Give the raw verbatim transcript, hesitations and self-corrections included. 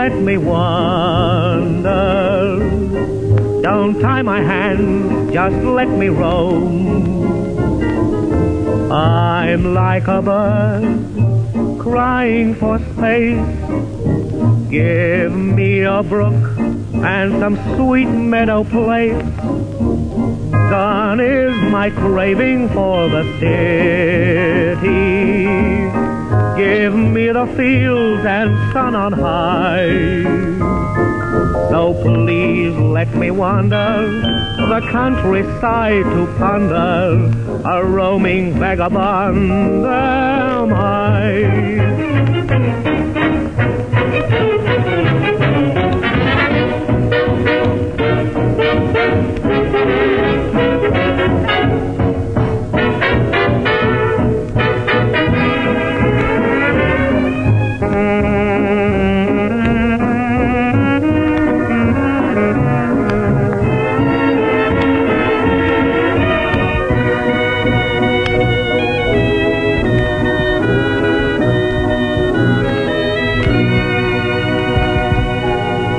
let me wander. Don't tie my hand, just let me roam. I'm like a bird crying for space. Give me a brook and some sweet meadow place. Gone is my craving for the city. Give me the fields and sun on high. So please let me wander the countryside to ponder. A roaming vagabond am I.